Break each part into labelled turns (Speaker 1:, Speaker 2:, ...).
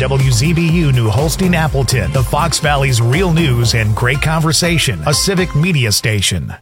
Speaker 1: WZBU New Holstein Appleton, the Fox Valley's real news and great conversation, a civic media station.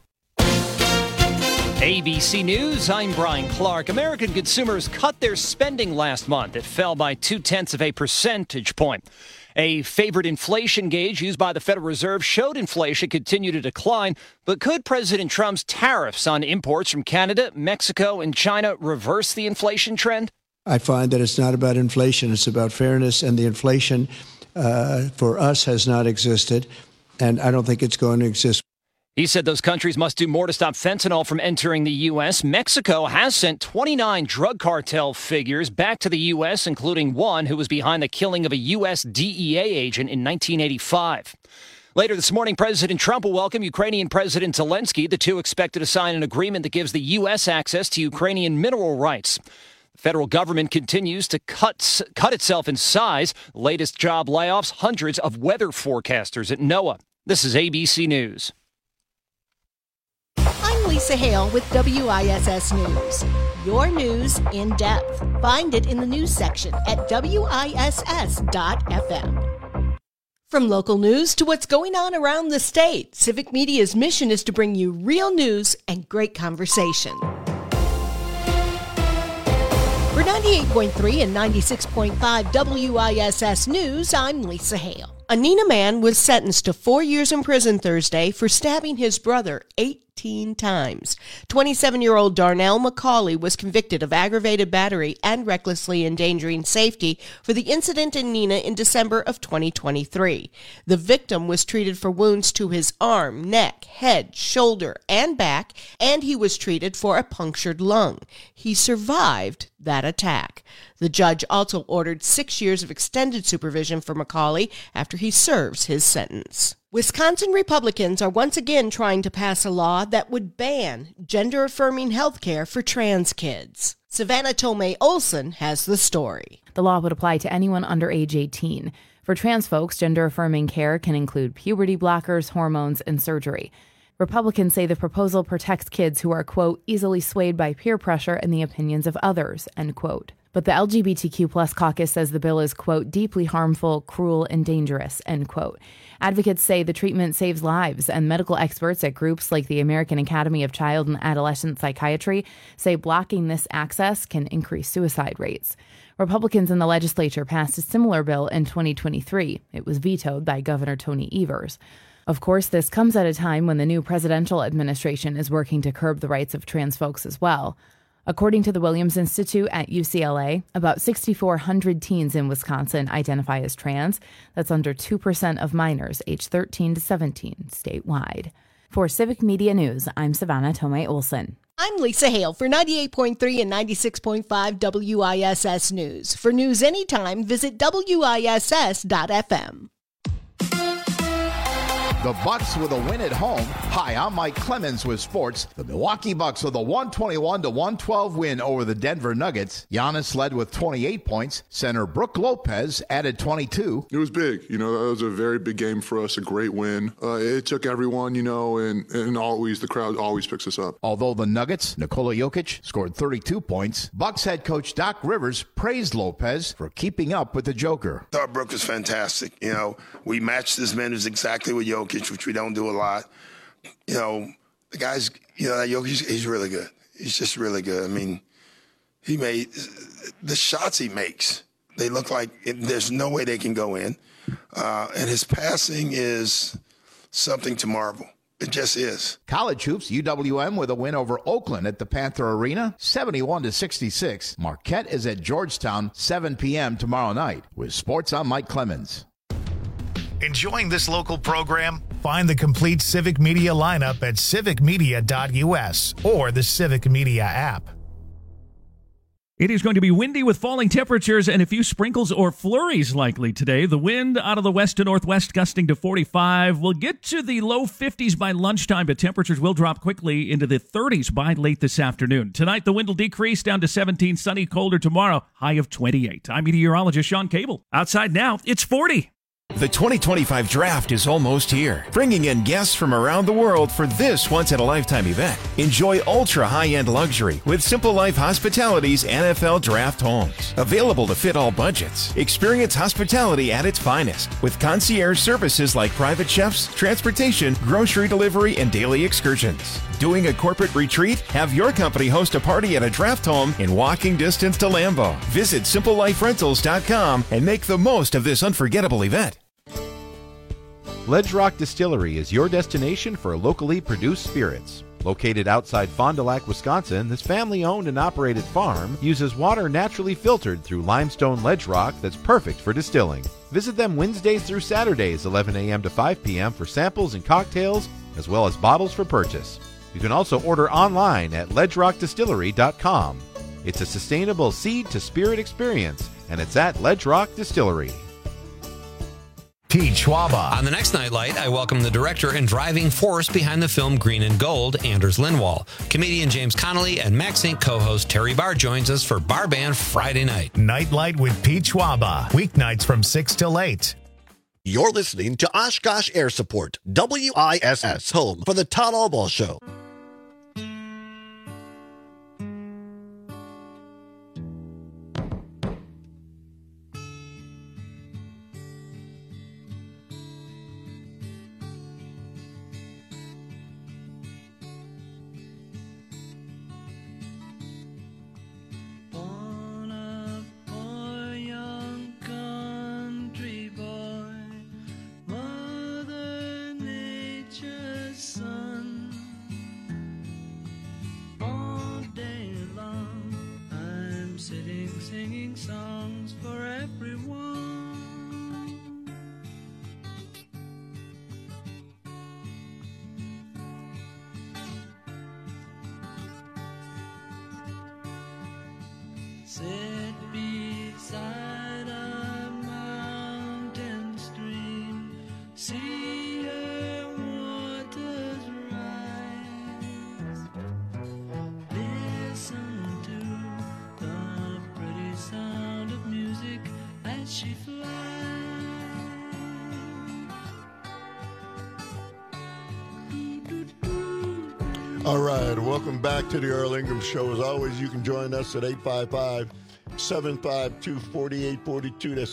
Speaker 2: ABC News, I'm Brian Clark. American consumers cut their spending last month. It fell by 0.2 of a percentage point. A favored inflation gauge used by the Federal Reserve showed inflation continue to decline, but could President Trump's tariffs on imports from Canada, Mexico, and China reverse the inflation trend?
Speaker 3: I find that it's not about inflation, it's about fairness, and the inflation for us has not existed, and I don't think it's going to exist.
Speaker 2: He said those countries must do more to stop fentanyl from entering the U.S. Mexico has sent 29 drug cartel figures back to the U.S., including one who was behind the killing of a U.S. DEA agent in 1985. Later this morning, President Trump will welcome Ukrainian President Zelensky. The two expected to sign an agreement that gives the U.S. access to Ukrainian mineral rights. The federal government continues to cut itself in size. Latest job layoffs, hundreds of weather forecasters at NOAA. This is ABC News.
Speaker 4: I'm Lisa Hale with WISS News. Your news in depth. Find it in the news section at WISS.FM. From local news to what's going on around the state, Civic Media's mission is to bring you real news and great conversation. For 98.3 and 96.5 WISS News, I'm Lisa Hale. A Neenah man was sentenced to 4 years in prison Thursday for stabbing his brother 18 times. 27-year-old Darnell McCauley was convicted of aggravated battery and recklessly endangering safety for the incident in Neenah in December of 2023. The victim was treated for wounds to his arm, neck, head, shoulder, and back, and he was treated for a punctured lung. He survived that attack. The judge also ordered 6 years of extended supervision for McCauley after he serves his sentence. Wisconsin Republicans are once again trying to pass a law that would ban gender-affirming health care for trans kids. Savannah Tomei Olson has the story.
Speaker 5: The law would apply to anyone under age 18. For trans folks, gender-affirming care can include puberty blockers, hormones, and surgery. Republicans say the proposal protects kids who are, quote, easily swayed by peer pressure and the opinions of others, end quote. But the LGBTQ plus caucus says the bill is, quote, deeply harmful, cruel, and dangerous, end quote. Advocates say the treatment saves lives, and medical experts at groups like the American Academy of Child and Adolescent Psychiatry say blocking this access can increase suicide rates. Republicans in the legislature passed a similar bill in 2023. It was vetoed by Governor Tony Evers. Of course, this comes at a time when the new presidential administration is working to curb the rights of trans folks as well. According to the Williams Institute at UCLA, about 6,400 teens in Wisconsin identify as trans. That's under 2% of minors aged 13 to 17 statewide. For Civic Media News, I'm Savannah Tomei Olson.
Speaker 4: I'm Lisa Hale for 98.3 and 96.5 WISS News. For news anytime, visit WISS.FM.
Speaker 6: The Bucks with a win at home. Hi, I'm Mike Clemens with sports. The Milwaukee Bucks with a 121-112 win over the Denver Nuggets. Giannis led with 28 points. Center Brook Lopez added 22.
Speaker 7: It was big. That was a very big game for us, a great win. It took everyone, and always the crowd always picks us up.
Speaker 6: Although the Nuggets, Nikola Jokic, scored 32 points, Bucks head coach Doc Rivers praised Lopez for keeping up with the Joker.
Speaker 8: I thought Brook was fantastic. We matched his minutes exactly with Jokic, which we don't do a lot. The guy's, Jokic, he's really good. He's just really good. I mean, he made the shots he makes. They look like there's no way they can go in. And his passing is something to marvel. It just is.
Speaker 6: College hoops, UWM with a win over Oakland at the Panther Arena, 71-66. Marquette is at Georgetown, 7 p.m. tomorrow night. With sports, I'm Mike Clemens.
Speaker 1: Enjoying this local program? Find the complete Civic Media lineup at civicmedia.us or the Civic Media app.
Speaker 9: It is going to be windy with falling temperatures and a few sprinkles or flurries likely today. The wind out of the west to northwest gusting to 45. We'll get to the low 50s by lunchtime, but temperatures will drop quickly into the 30s by late this afternoon. Tonight, the wind will decrease down to 17, sunny, colder tomorrow, high of 28. I'm meteorologist Sean Cable. Outside now, it's 40.
Speaker 10: The 2025 draft is almost here, bringing in guests from around the world for this once-in-a-lifetime event. Enjoy ultra-high-end luxury with Simple Life Hospitality's NFL Draft Homes. Available to fit all budgets. Experience hospitality at its finest with concierge services like private chefs, transportation, grocery delivery, and daily excursions. Doing a corporate retreat? Have your company host a party at a draft home in walking distance to Lambeau. Visit SimpleLifeRentals.com and make the most of this unforgettable event.
Speaker 11: Ledge Rock Distillery is your destination for locally produced spirits. Located outside Fond du Lac, Wisconsin, this family-owned and operated farm uses water naturally filtered through limestone ledge rock that's perfect for distilling. Visit them Wednesdays through Saturdays, 11 a.m. to 5 p.m. for samples and cocktails, as well as bottles for purchase. You can also order online at ledgerockdistillery.com. It's a sustainable seed-to-spirit experience, and it's at Ledge Rock Distillery.
Speaker 1: Pete Schwaba.
Speaker 12: On the next Nightlight, I welcome the director and driving force behind the film Green and Gold, Anders Lindwall. Comedian James Connolly and Max Inc. co-host Terry Barr joins us for Bar Band Friday night.
Speaker 1: Nightlight with Pete Schwaba. Weeknights from 6 till 8.
Speaker 13: You're listening to Oshkosh Air Support, WISS, home for the Todd Albaugh Show.
Speaker 14: Singing songs for everyone. Sit beside a mountain stream, see her waters rise, listen to the pretty sound of music as she flies.
Speaker 15: All right, welcome back to the Earl Ingram Show. As always, you can join us at 855-752-4842. That's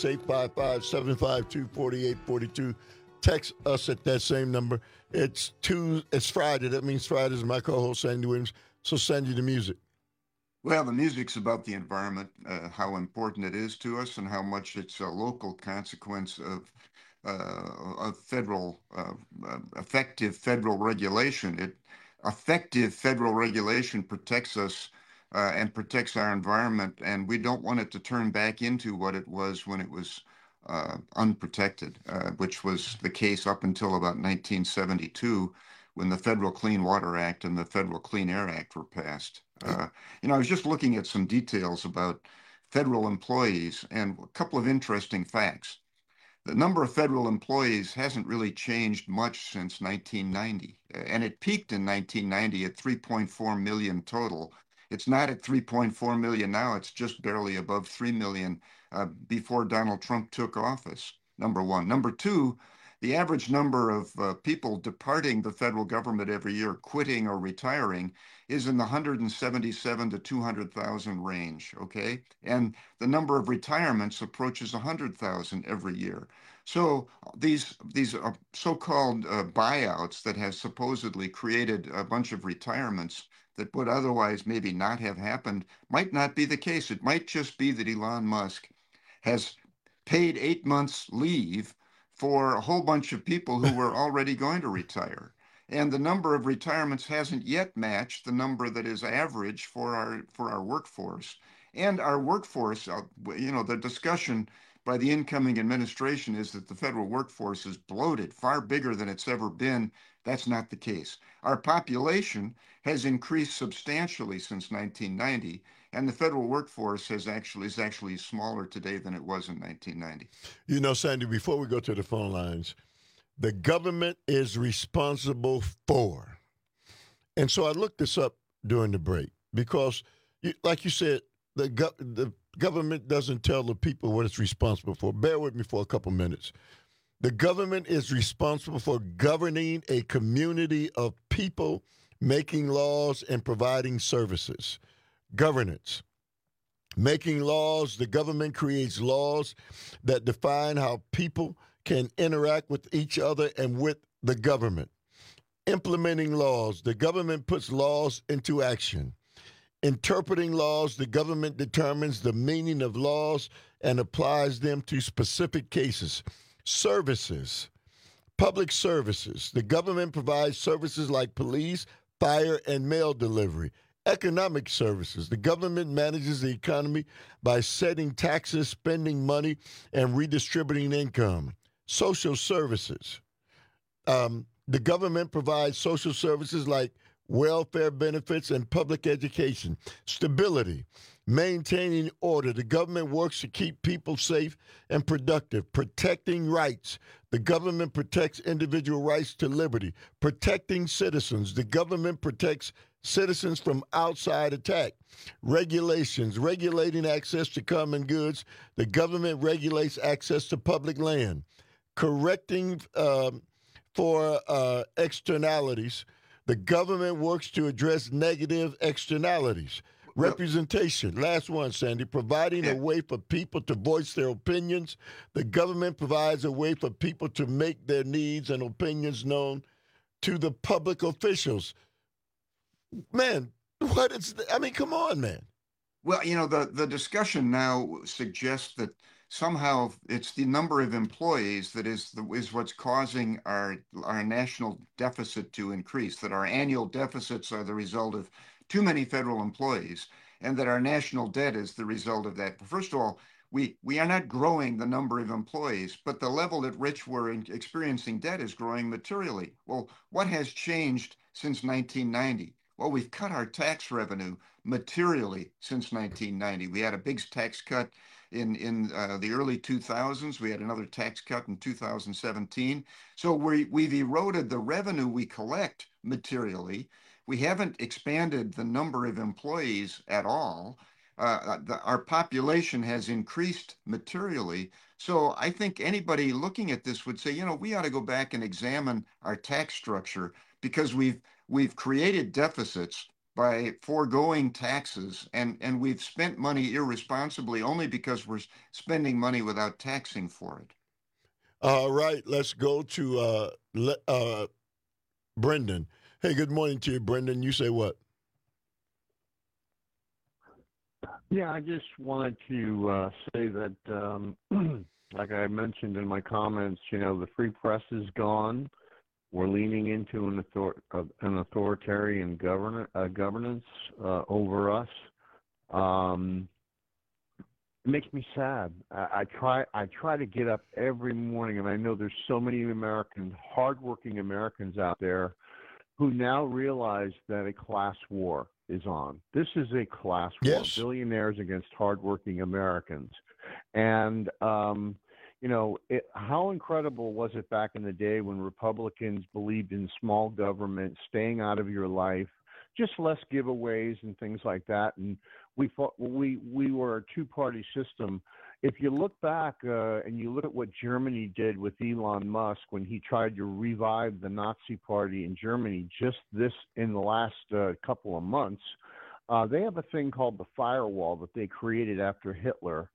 Speaker 15: 855-752-4842. Text us at that same number. It's Friday. That means Friday is my co-host, Sandy Williams. So send you the music.
Speaker 16: Well, the music's about the environment, how important it is to us, and how much it's a local consequence of federal effective federal regulation. Effective federal regulation protects us and protects our environment, and we don't want it to turn back into what it was when it was unprotected, which was the case up until about 1972, when the Federal Clean Water Act and the Federal Clean Air Act were passed. I was just looking at some details about federal employees and a couple of interesting facts. The number of federal employees hasn't really changed much since 1990, and it peaked in 1990 at 3.4 million total. It's not at 3.4 million now. It's just barely above 3 million before Donald Trump took office, number one. Number two, the average number of people departing the federal government every year, quitting or retiring, is in the 177 to 200,000 range, okay? And the number of retirements approaches 100,000 every year. So these so-called buyouts that have supposedly created a bunch of retirements that would otherwise maybe not have happened might not be the case. It might just be that Elon Musk has paid 8 months leave for a whole bunch of people who were already going to retire. And the number of retirements hasn't yet matched the number that is average for our workforce. And our workforce, the discussion by the incoming administration is that the federal workforce is bloated, far bigger than it's ever been. That's not the case. Our population has increased substantially since 1990, and the federal workforce is actually smaller today than it was in 1990.
Speaker 15: You know, Sandy, before we go to the phone lines, the government is responsible for. And so I looked this up during the break because, like you said, the government doesn't tell the people what it's responsible for. Bear with me for a couple minutes. The government is responsible for governing a community of people, making laws and providing services. Governance. Making laws, the government creates laws that define how people can interact with each other and with the government. Implementing laws, the government puts laws into action. Interpreting laws, the government determines the meaning of laws and applies them to specific cases. Services, public services, the government provides services like police, fire, and mail delivery. Economic services, the government manages the economy by setting taxes, spending money, and redistributing income. Social services, the government provides social services like welfare benefits and public education. Stability, maintaining order. The government works to keep people safe and productive. Protecting rights. The government protects individual rights to liberty. Protecting citizens. The government protects citizens from outside attack. Regulations, regulating access to common goods. The government regulates access to public land. Correcting for externalities. The government works to address negative externalities. Representation, last one, Sandy, providing a way for people to voice their opinions. The government provides a way for people to make their needs and opinions known to the public officials. Man, come on, man.
Speaker 16: Well, the discussion now suggests that somehow it's the number of employees that is what's causing our national deficit to increase, that our annual deficits are the result of too many federal employees, and that our national debt is the result of that. First of all, we are not growing the number of employees, but the level at which we're experiencing debt is growing materially. Well, what has changed since 1990? Well, we've cut our tax revenue materially since 1990. We had a big tax cut in the early 2000s. We had another tax cut in 2017. So we've eroded the revenue we collect materially. We haven't expanded the number of employees at all. Our population has increased materially. So I think anybody looking at this would say, we ought to go back and examine our tax structure, because we've created deficits by foregoing taxes, and we've spent money irresponsibly only because we're spending money without taxing for it.
Speaker 15: All right, let's go to Brendan. Hey, good morning to you, Brendan. You say what?
Speaker 17: Yeah, I just wanted to say that, like I mentioned in my comments, the free press is gone. We're leaning into an authoritarian governance over us. It makes me sad. I try to get up every morning, and I know there's so many hardworking Americans out there who now realize that a class war is on. This is a class war.
Speaker 15: Yes.
Speaker 17: Billionaires against hardworking Americans. And how incredible was it back in the day when Republicans believed in small government, staying out of your life, just less giveaways and things like that. And we were a two-party system. If you look back and you look at what Germany did with Elon Musk when he tried to revive the Nazi Party in Germany just in the last couple of months, they have a thing called the firewall that they created after Hitler.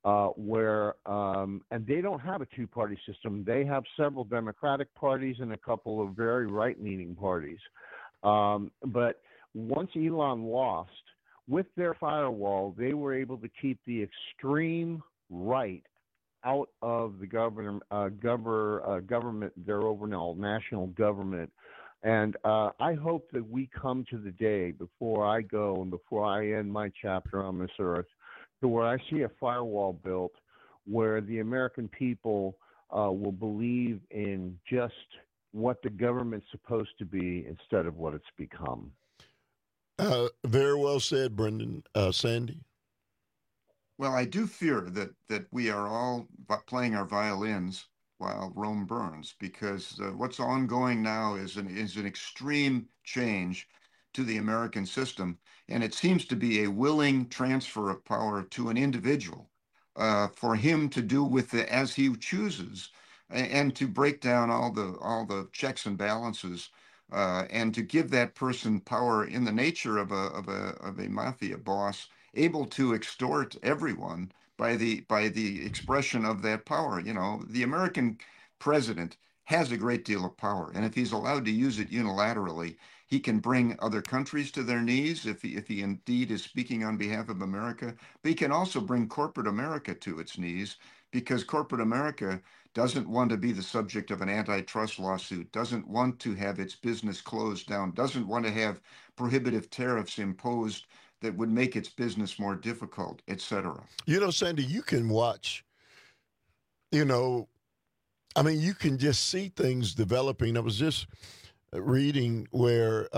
Speaker 17: And they don't have a two-party system. They have several Democratic parties and a couple of very right-leaning parties. But once Elon lost, with their firewall, they were able to keep the extreme right out of the government, their overall national government. And I hope that we come to the day before I go and before I end my chapter on this earth, to where I see a firewall built where the American people will believe in just what the government's supposed to be instead of what it's become.
Speaker 15: Very well said, Brendan. Sandy?
Speaker 16: Well, I do fear that we are all playing our violins while Rome burns, because what's ongoing now is an extreme change to the American system, and it seems to be a willing transfer of power to an individual for him to do with it as he chooses. and to break down all the checks and balances, and to give that person power in the nature of a mafia boss, able to extort everyone by the expression of that power. You know, the American president has a great deal of power, and if he's allowed to use it unilaterally, he can bring other countries to their knees if he indeed is speaking on behalf of America. But he can also bring corporate America to its knees, because corporate America doesn't want to be the subject of an antitrust lawsuit, doesn't want to have its business closed down, doesn't want to have prohibitive tariffs imposed that would make its business more difficult, etc.
Speaker 15: You know, Sandy, you can watch, you know, I mean, you can just see things developing. I was just reading where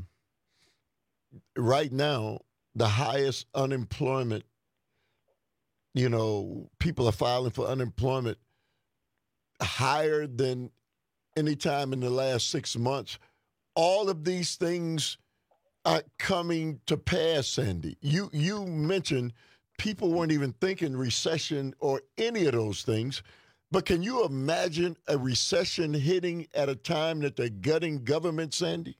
Speaker 15: right now the highest unemployment, you know, people are filing for unemployment higher than any time in the last 6 months. All of these things are coming to pass, Sandy. You mentioned people weren't even thinking recession or any of those things. But can you imagine a recession hitting at a time that they're gutting government, Sandy?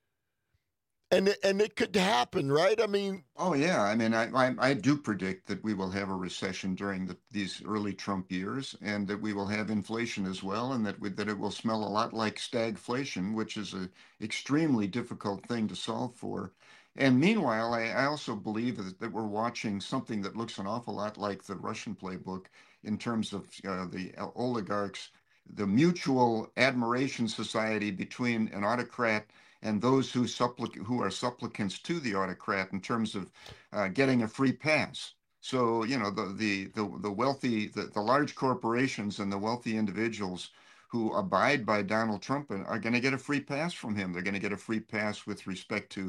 Speaker 15: And it could happen, right? I mean,
Speaker 16: oh yeah. I mean, I do predict that we will have a recession during these early Trump years, and that we will have inflation as well, and that it will smell a lot like stagflation, which is an extremely difficult thing to solve for. And meanwhile, I also believe that we're watching something that looks an awful lot like the Russian playbook in terms of the oligarchs, the mutual admiration society between an autocrat and those who are supplicants to the autocrat in terms of getting a free pass. So, you know, the wealthy, the large corporations and the wealthy individuals who abide by Donald Trump are going to get a free pass from him. They're going to get a free pass with respect to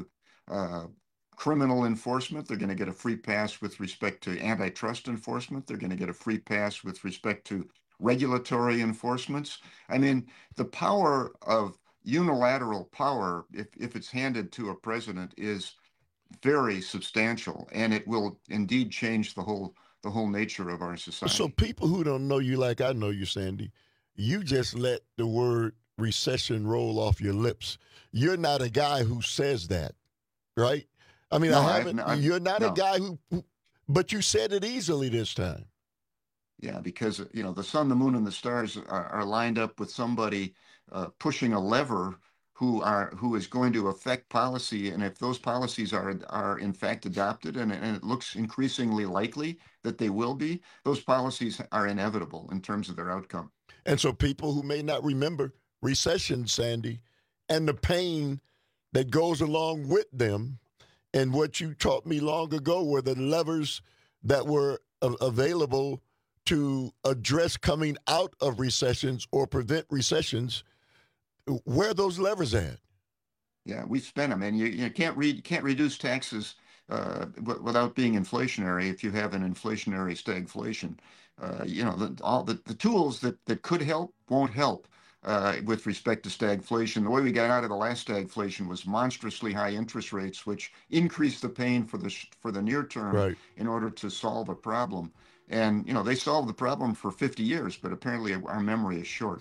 Speaker 16: criminal enforcement. They're going to get a free pass with respect to antitrust enforcement. They're going to get a free pass with respect to regulatory enforcements. I mean, the power of unilateral power, if it's handed to a president, is very substantial, and it will indeed change the whole nature of our society.
Speaker 15: So people who don't know you like I know you, Sandy, you just let the word recession roll off your lips. You're not a guy who says that, right? I mean,
Speaker 16: no,
Speaker 15: you're not a guy who, but you said it easily this time.
Speaker 16: Yeah, because, you know, the sun, the moon, and the stars are lined up with somebody pushing a lever who is going to affect policy. And if those policies are in fact adopted, and it looks increasingly likely that they will be, those policies are inevitable in terms of their outcome.
Speaker 15: And so people who may not remember recession, Sandy, and the pain that goes along with them, and what you taught me long ago were the levers that were available to address coming out of recessions or prevent recessions. Where are those levers at?
Speaker 16: Yeah, we spend them, and you can't reduce taxes without being inflationary. If you have an inflationary stagflation, you know, all the tools that could help won't help with respect to stagflation. The way we got out of the last stagflation was monstrously high interest rates, which increased the pain for the near term, right, in order to solve a problem. And, you know, they solved the problem for 50 years, but apparently our memory is short.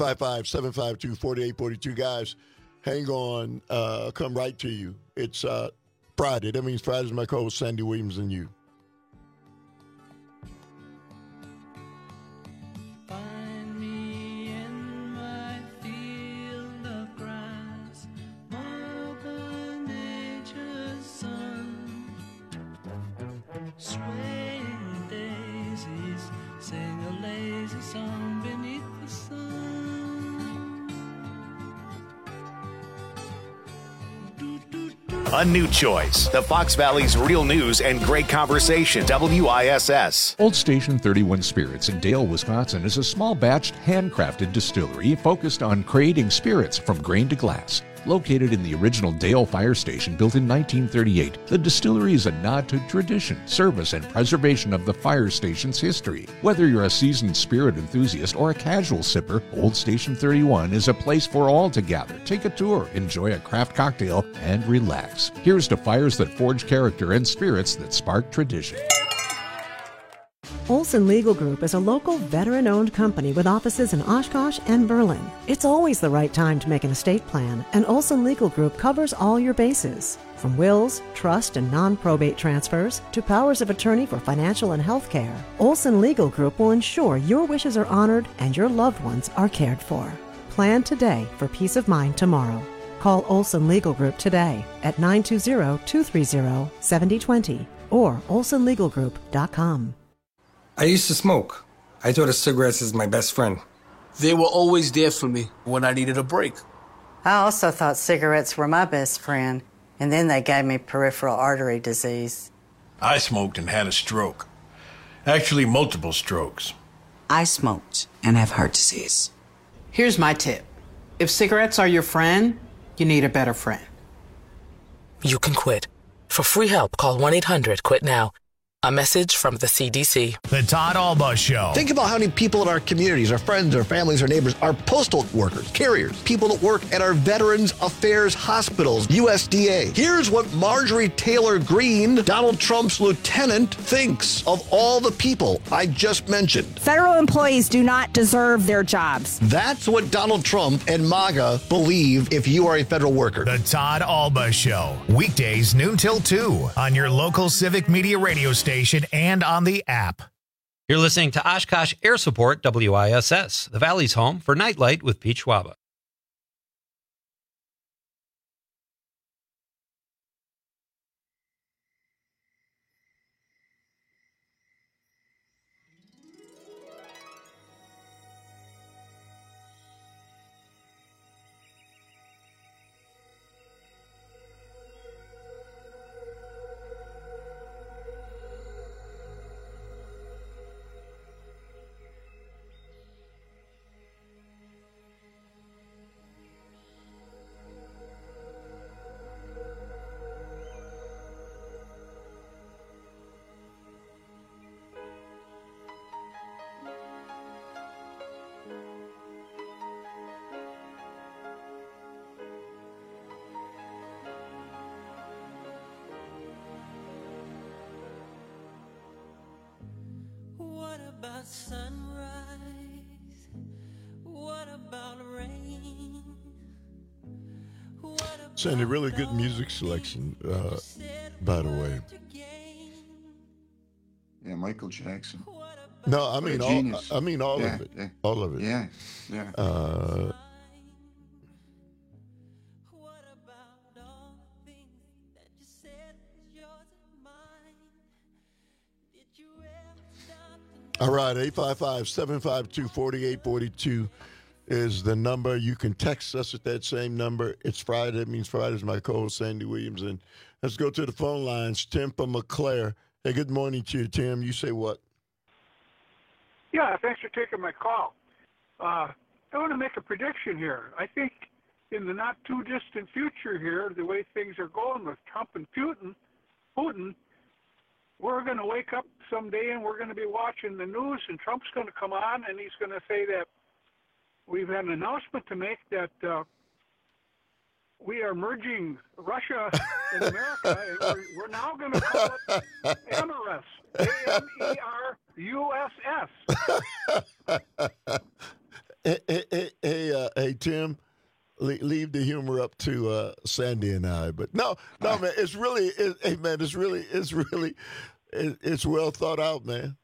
Speaker 15: 855-752-4842. Guys, hang on. I'll come right to you. It's Friday. That means Friday's my co-host, Sandy Williams, and you.
Speaker 14: Find me in my field of grass, Mother Nature's son, swaying daisies, sing a lazy song beneath the sun.
Speaker 1: A new choice. The Fox Valley's real news and great conversation. WISS.
Speaker 18: Old Station 31 Spirits in Dale, Wisconsin is a small batched, handcrafted distillery focused on creating spirits from grain to glass. Located in the original Dale Fire Station built in 1938, the distillery is a nod to tradition, service, and preservation of the fire station's history. Whether you're a seasoned spirit enthusiast or a casual sipper, Old Station 31 is a place for all to gather, take a tour, enjoy a craft cocktail, and relax. Here's to fires that forge character and spirits that spark tradition.
Speaker 19: Olson Legal Group is a local veteran-owned company with offices in Oshkosh and Berlin. It's always the right time to make an estate plan, and Olson Legal Group covers all your bases. From wills, trust, and non-probate transfers to powers of attorney for financial and health care, Olson Legal Group will ensure your wishes are honored and your loved ones are cared for. Plan today for peace of mind tomorrow. Call Olson Legal Group today at 920-230-7020 or olsonlegalgroup.com.
Speaker 20: I used to smoke. I thought of cigarettes as my best friend.
Speaker 21: They were always there for me when I needed a break.
Speaker 22: I also thought cigarettes were my best friend, and then they gave me peripheral artery disease.
Speaker 23: I smoked and had a stroke. Actually, multiple strokes.
Speaker 24: I smoked and have heart disease. Here's my tip. If cigarettes are your friend, you need a better friend.
Speaker 25: You can quit. For free help, call 1-800-QUIT-NOW. A message from the CDC.
Speaker 1: The Todd Alba Show.
Speaker 13: Think about how many people in our communities, our friends, our families, our neighbors, our postal workers, carriers, people that work at our Veterans Affairs hospitals, USDA. Here's what Marjorie Taylor Greene, Donald Trump's lieutenant, thinks of all the people I just mentioned.
Speaker 26: Federal employees do not deserve their jobs.
Speaker 13: That's what Donald Trump and MAGA believe if you are a federal worker.
Speaker 1: The Todd Alba Show. Weekdays noon till 2 on your local Civic Media radio station and on the app.
Speaker 12: You're listening to Oshkosh Air Support WISS, the Valley's home for Nightlight with Pete Schwaba.
Speaker 15: Sandy, really good music selection, by the way.
Speaker 16: Yeah, Michael Jackson.
Speaker 15: No, I mean all
Speaker 16: yeah,
Speaker 15: of it.
Speaker 16: Yeah.
Speaker 15: All of it.
Speaker 16: Yeah, yeah.
Speaker 15: All right, 855-752-4842 is the number. You can text us at that same number. It's Friday. That means Friday's my co-host, Sandy Williams. And let's go to the phone lines. Tim from McClare. Hey, good morning to you, Tim. You say what?
Speaker 27: Yeah, thanks for taking my call. I want to make a prediction here. I think in the not-too-distant future here, the way things are going with Trump and Putin, we're going to wake up someday and we're going to be watching the news, and Trump's going to come on and he's going to say that we've had an announcement to make that we are merging Russia and America, and we're now going to call it Amerus, A-M-E-R-U-S-S.
Speaker 15: Hey, Tim, leave the humor up to Sandy and I. But no, man, it's really, it's well thought out, man.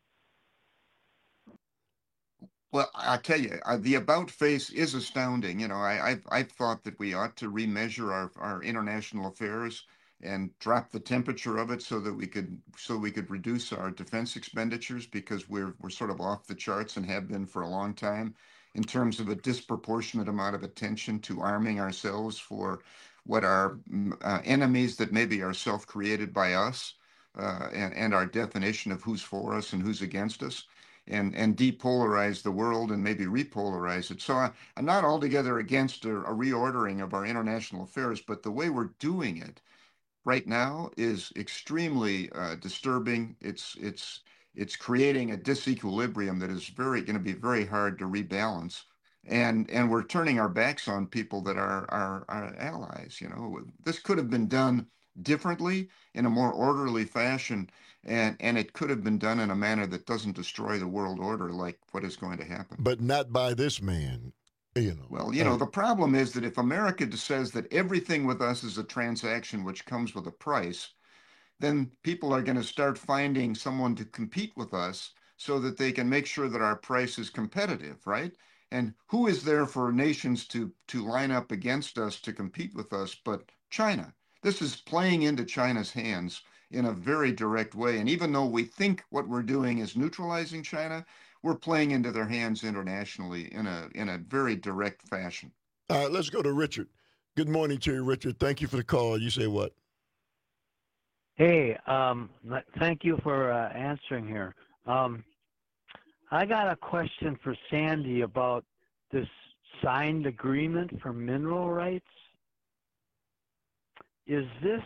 Speaker 16: Well, I tell you, the about face is astounding. You know, I've thought that we ought to remeasure our international affairs and drop the temperature of it so we could reduce our defense expenditures, because we're sort of off the charts and have been for a long time in terms of a disproportionate amount of attention to arming ourselves for what are enemies that maybe are self-created by us, and our definition of who's for us and who's against us. And depolarize the world and maybe repolarize it. So I'm not altogether against a reordering of our international affairs, but the way we're doing it right now is extremely disturbing. It's creating a disequilibrium that is going to be very hard to rebalance. And we're turning our backs on people that are our allies. You know, this could have been done differently in a more orderly fashion. And it could have been done in a manner that doesn't destroy the world order like what is going to happen.
Speaker 15: But not by this man,
Speaker 16: Well, the problem is that if America says that everything with us is a transaction which comes with a price, then people are going to start finding someone to compete with us so that they can make sure that our price is competitive, right? And who is there for nations to line up against us to compete with us but China? This is playing into China's hands in a very direct way. And even though we think what we're doing is neutralizing China, we're playing into their hands internationally in a very direct fashion.
Speaker 15: All right, let's go to Richard. Good morning to you, Richard. Thank you for the call. You say what?
Speaker 2: Hey, thank you for answering here. I got a question for Sandy about this signed agreement for mineral rights. Is this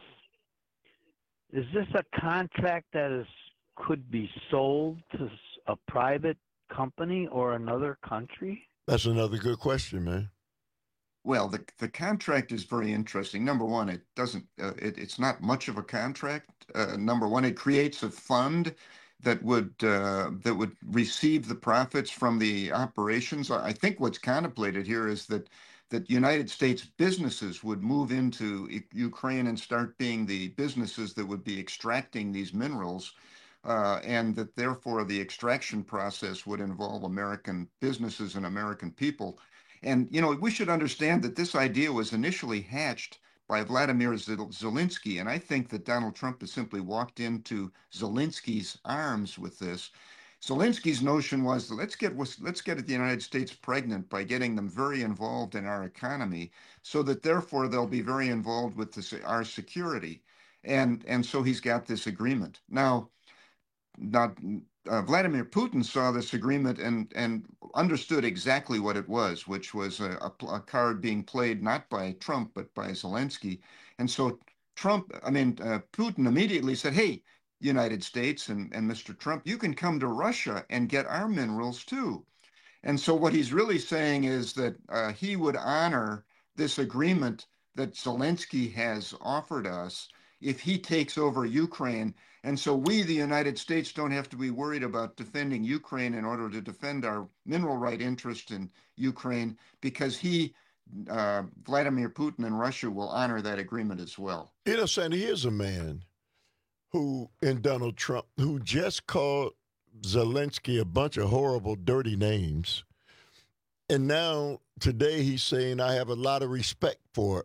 Speaker 2: a contract that could be sold to a private company or another country?
Speaker 15: That's another good question, man.
Speaker 16: Well, the contract is very interesting. Number one, it doesn't. It's not much of a contract. Number one, it creates a fund that would receive the profits from the operations. I think what's contemplated here is that United States businesses would move into Ukraine and start being the businesses that would be extracting these minerals, and that therefore the extraction process would involve American businesses and American people. And, we should understand that this idea was initially hatched by Vladimir Zelensky, and I think that Donald Trump has simply walked into Zelensky's arms with this. Zelensky's notion was, let's get the United States pregnant by getting them very involved in our economy, so that therefore they'll be very involved with our security. And so he's got this agreement. Now, Vladimir Putin saw this agreement and understood exactly what it was, which was a card being played not by Trump but by Zelensky. And so Putin immediately said, "Hey, United States and Mr. Trump, you can come to Russia and get our minerals too." And so what he's really saying is that he would honor this agreement that Zelensky has offered us if he takes over Ukraine. And so we, the United States, don't have to be worried about defending Ukraine in order to defend our mineral right interest in Ukraine, because Vladimir Putin and Russia will honor that agreement as well.
Speaker 15: Sandy, here's a man in Donald Trump, who just called Zelensky a bunch of horrible, dirty names. And now, today, he's saying, I have a lot of respect for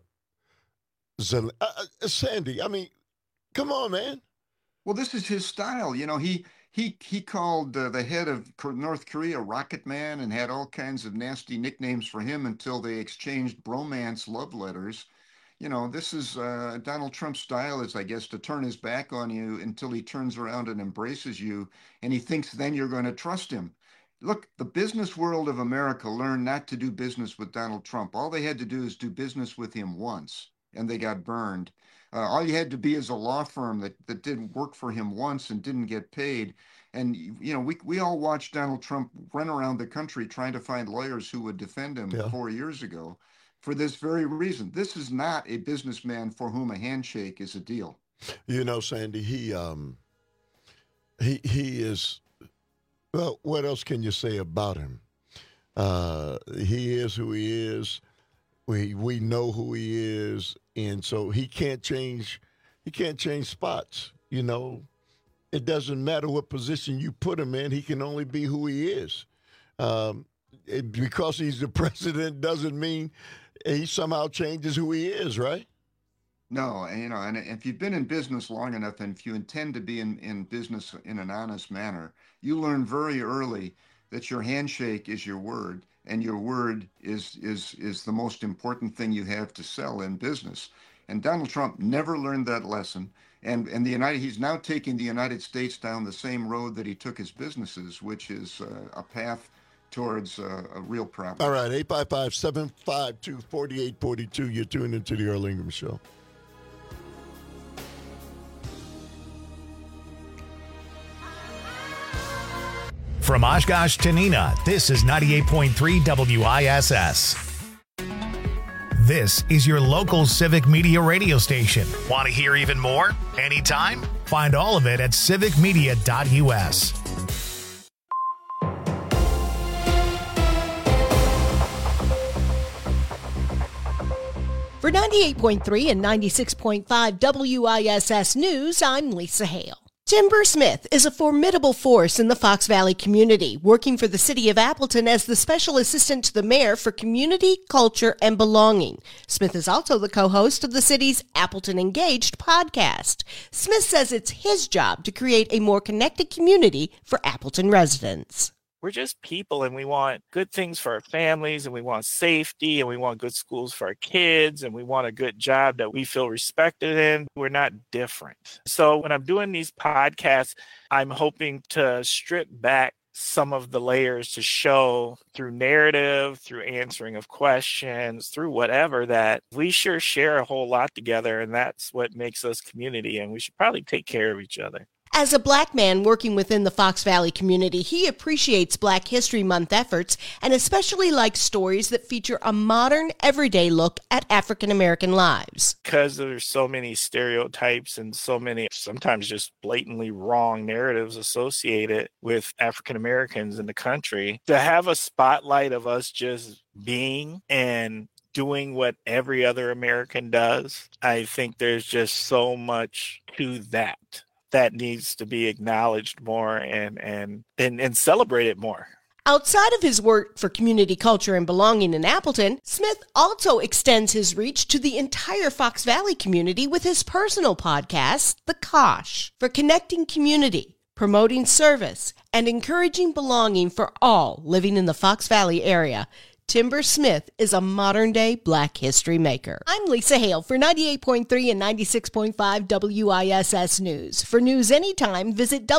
Speaker 15: Sandy, come on, man.
Speaker 16: Well, this is his style. He called the head of North Korea Rocket Man and had all kinds of nasty nicknames for him until they exchanged bromance love letters. This is Donald Trump's style is, I guess, to turn his back on you until he turns around and embraces you, and he thinks then you're going to trust him. Look, the business world of America learned not to do business with Donald Trump. All they had to do is do business with him once, and they got burned. All you had to be is a law firm that did work for him once and didn't get paid. And, we all watched Donald Trump run around the country trying to find lawyers who would defend him 4 years ago for this very reason. This is not a businessman for whom a handshake is a deal.
Speaker 15: Sandy, he is, well, what else can you say about him? He is who he is. We know who he is, and so he can't change spots. It doesn't matter what position you put him in. He can only be who he is. Because he's the president doesn't mean he somehow changes who he is, right?
Speaker 16: No, and if you've been in business long enough, and if you intend to be in business in an honest manner, you learn very early that your handshake is your word, and your word is the most important thing you have to sell in business. And Donald Trump never learned that lesson. And he's now taking the United States down the same road that he took his businesses, which is a path towards a real problem.
Speaker 15: All right, 855-752-4842. You're tuned into the Earl Ingram Show.
Speaker 1: From Oshkosh to Neenah, this is 98.3 WISS. This is your local Civic Media radio station. Want to hear even more? Anytime? Find all of it at civicmedia.us.
Speaker 3: For 98.3 and 96.5 WISS News, I'm Lisa Hale. Timber Smith is a formidable force in the Fox Valley community, working for the city of Appleton as the special assistant to the mayor for community, culture, and belonging. Smith is also the co-host of the city's Appleton Engaged podcast. Smith says it's his job to create a more connected community for Appleton residents.
Speaker 4: We're just people, and we want good things for our families, and we want safety, and we want good schools for our kids, and we want a good job that we feel respected in. We're not different. So when I'm doing these podcasts, I'm hoping to strip back some of the layers to show through narrative, through answering of questions, through whatever, that we sure share a whole lot together, and that's what makes us community, and we should probably take care of each other.
Speaker 3: As a Black man working within the Fox Valley community, he appreciates Black History Month efforts and especially likes stories that feature a modern, everyday look at African American lives.
Speaker 4: Because there's so many stereotypes and so many sometimes just blatantly wrong narratives associated with African Americans in the country, to have a spotlight of us just being and doing what every other American does, I think there's just so much to that needs to be acknowledged more and celebrated more.
Speaker 3: Outside of his work for community culture and belonging in Appleton, Smith also extends his reach to the entire Fox Valley community with his personal podcast, The Kosh, for connecting community, promoting service, and encouraging belonging for all living in the Fox Valley area. Timber Smith is a modern-day Black history maker. I'm Lisa Hale for 98.3 and 96.5 WISS News. For news anytime, visit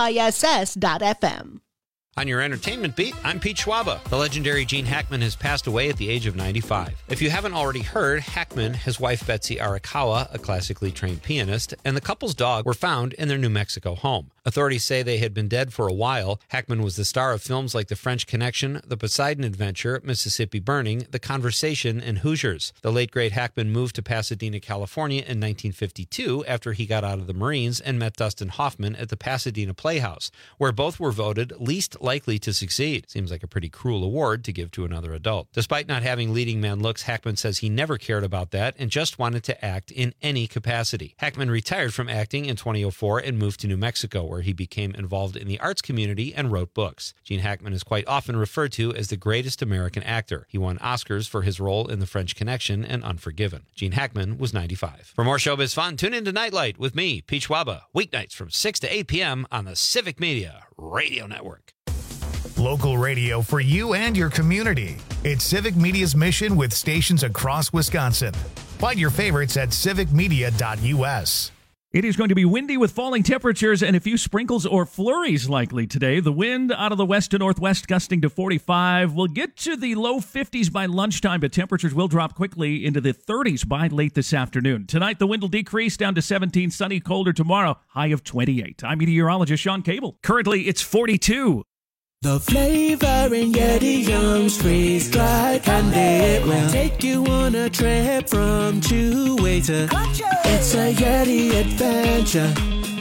Speaker 3: WISS.FM.
Speaker 12: On your entertainment beat, I'm Pete Schwaba. The legendary Gene Hackman has passed away at the age of 95. If you haven't already heard, Hackman, his wife Betsy Arakawa, a classically trained pianist, and the couple's dog were found in their New Mexico home. Authorities say they had been dead for a while. Hackman was the star of films like The French Connection, The Poseidon Adventure, Mississippi Burning, The Conversation, and Hoosiers. The late great Hackman moved to Pasadena, California in 1952 after he got out of the Marines and met Dustin Hoffman at the Pasadena Playhouse, where both were voted least likely to succeed. Seems like a pretty cruel award to give to another adult. Despite not having leading man looks, Hackman says he never cared about that and just wanted to act in any capacity. Hackman retired from acting in 2004 and moved to New Mexico, where he became involved in the arts community and wrote books. Gene Hackman is quite often referred to as the greatest American actor. He won Oscars for his role in The French Connection and Unforgiven. Gene Hackman was 95. For more showbiz fun, tune into Nightlight with me, Pete Schwaba, weeknights from 6 to 8 p.m. on the Civic Media Radio Network.
Speaker 1: Local radio for you and your community. It's Civic Media's mission with stations across Wisconsin. Find your favorites at civicmedia.us.
Speaker 5: It is going to be windy with falling temperatures and a few sprinkles or flurries likely today. The wind out of the west to northwest gusting to 45. We'll get to the low 50s by lunchtime, but temperatures will drop quickly into the 30s by late this afternoon. Tonight, the wind will decrease down to 17, sunny, colder tomorrow, high of 28. I'm meteorologist Sean Cable. Currently, it's 42.
Speaker 14: The flavor in Yeti Yums freeze-dried candy will take you on a trip from Chewy to Country. It's a Yeti adventure.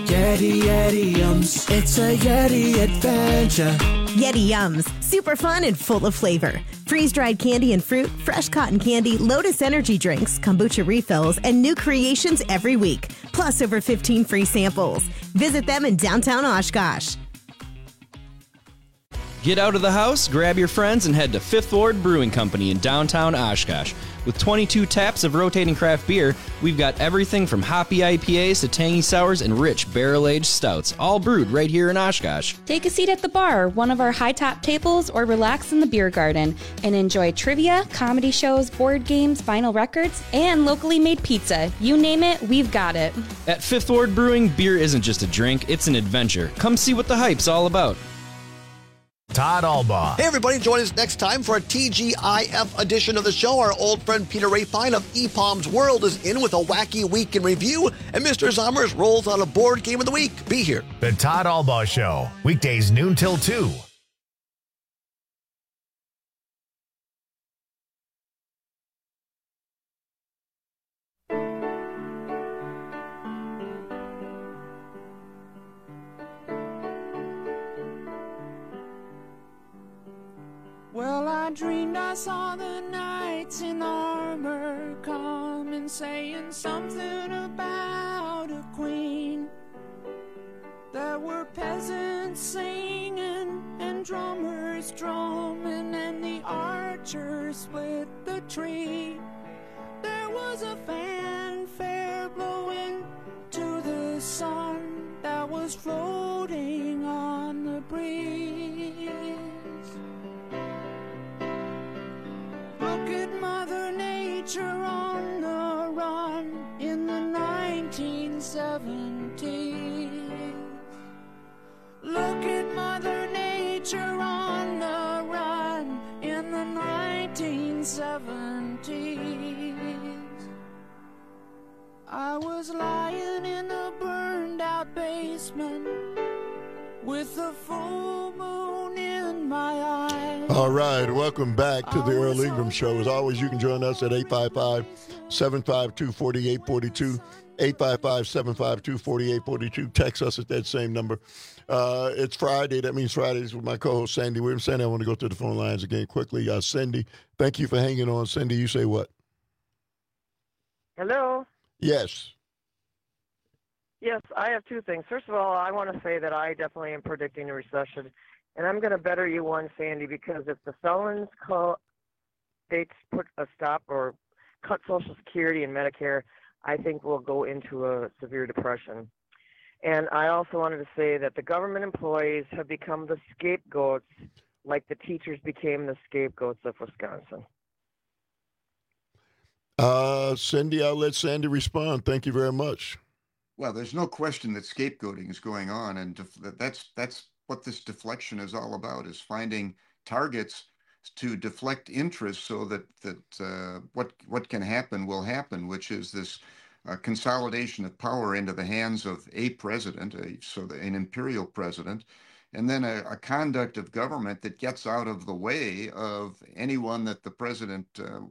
Speaker 14: Yeti Yums. It's a Yeti adventure.
Speaker 26: Yeti Yums. Super fun and full of flavor. Freeze-dried candy and fruit, fresh cotton candy, Lotus energy drinks, kombucha refills, and new creations every week. Plus over 15 free samples. Visit them in downtown Oshkosh.
Speaker 6: Get out of the house, grab your friends, and head to Fifth Ward Brewing Company in downtown Oshkosh. With 22 taps of rotating craft beer, we've got everything from hoppy IPAs to tangy sours and rich barrel-aged stouts, all brewed right here in Oshkosh.
Speaker 7: Take a seat at the bar, one of our high-top tables, or relax in the beer garden and enjoy trivia, comedy shows, board games, vinyl records, and locally made pizza. You name it, we've got it.
Speaker 6: At Fifth Ward Brewing, beer isn't just a drink, it's an adventure. Come see what the hype's all about.
Speaker 1: Todd Albaugh.
Speaker 13: Hey, everybody, join us next time for a TGIF edition of the show. Our old friend Peter Ray Fine of EPOM's World is in with a wacky week in review, and Mr. Zommers rolls out a board game of the week. Be here.
Speaker 1: The Todd Albaugh Show, weekdays noon till 2.
Speaker 14: I dreamed I saw the knights in armor come and saying something about a queen. There were peasants singing and drummers drumming and the archers split the tree. There was a fanfare blowing to the sun that was floating on the breeze. Look at Mother Nature on the run in the 1970s. Look at Mother Nature on the run in the 1970s. I was lying in a burned out basement with the full moon in my eyes.
Speaker 15: All right, welcome back to the Earl Ingram Show. As always, you can join us at 855-752-4842, 855-752-4842. Text us at that same number. It's Friday. That means Fridays with my co-host, Sandy Williams. Sandy, I want to go to the phone lines again quickly. Cindy, thank you for hanging on. Cindy, you say what?
Speaker 8: Hello?
Speaker 15: Yes.
Speaker 8: Yes, I have two things. First of all, I want to say that I definitely am predicting a recession. And I'm going to better you one, Sandy, because if the felons states put a stop or cut Social Security and Medicare, I think we'll go into a severe depression. And I also wanted to say that the government employees have become the scapegoats, like the teachers became the scapegoats of Wisconsin.
Speaker 15: Cindy, I'll let Sandy respond. Thank you very much.
Speaker 16: Well, there's no question that scapegoating is going on, and that's what this deflection is all about, is finding targets to deflect interest so that what can happen will happen, which is this consolidation of power into the hands of a president, an imperial president, and then a conduct of government that gets out of the way of anyone that the president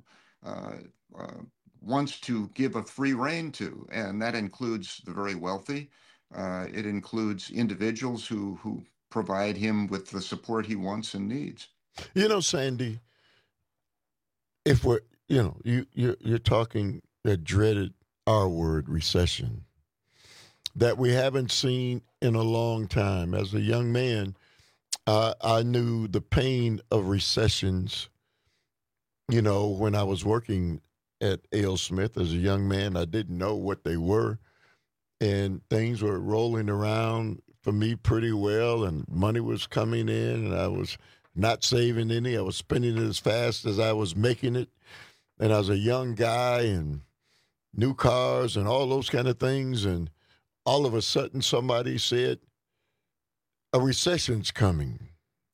Speaker 16: wants to give a free rein to, and that includes the very wealthy. It includes individuals who provide him with the support he wants and needs.
Speaker 15: You know, Sandy, if we're, you're talking that dreaded R word, recession, that we haven't seen in a long time. As a young man, I knew the pain of recessions, when I was working at A.L. Smith as a young man. I didn't know what they were, and things were rolling around for me pretty well, and money was coming in, and I was not saving any. I was spending it as fast as I was making it, and I was a young guy, and new cars and all those kind of things, and all of a sudden somebody said, a recession's coming.